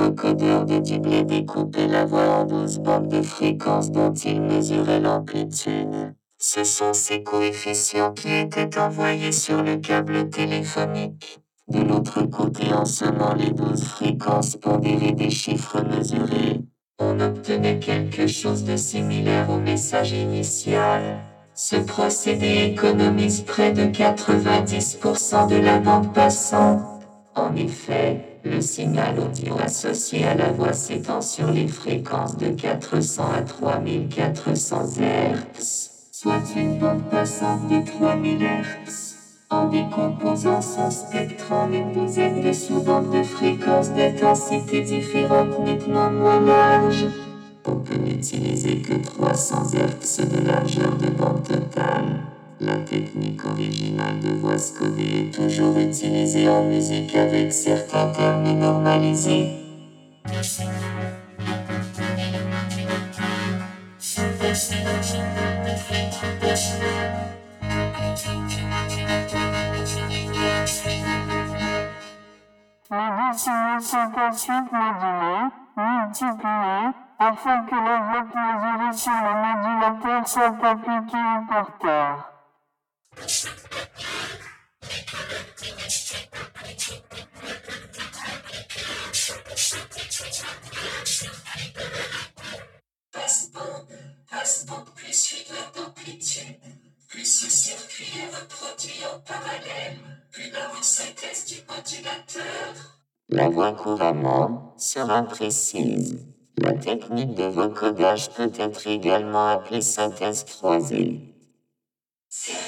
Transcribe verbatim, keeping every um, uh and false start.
vocodeur de Dibley découpait la voix en douze bandes de fréquences dont il mesurait l'amplitude. Ce sont ces coefficients qui étaient envoyés sur le câble téléphonique. De l'autre côté, en semant les douze fréquences pondérées des chiffres mesurés, on obtenait quelque chose de similaire au message initial. Ce procédé économise près de quatre-vingt-dix pour cent de la bande passante. En effet, le signal audio associé à la voix s'étend sur les fréquences de quatre cents à trois mille quatre cents Hz, soit une bande passante de trois mille Hz. En décomposant son spectre en une douzaine de sous-bandes de fréquences d'intensité différentes nettement moins larges, on peut n'utiliser que trois cents Hz de largeur de bande totale. La technique originale de voix codée est toujours utilisée en musique avec certains termes normalisés. Les décisions sont ensuite modulées, multipliées, afin que les votes mesurées sur le modulateur soient appliquées au porteur. Passbande, passbande plus suivre d'amplitude, plus ce circuit est reproduit en parallèle, plus la synthèse du modulateur. La voix couramment sera précise. La technique de vocodage peut être également appelée synthèse croisée.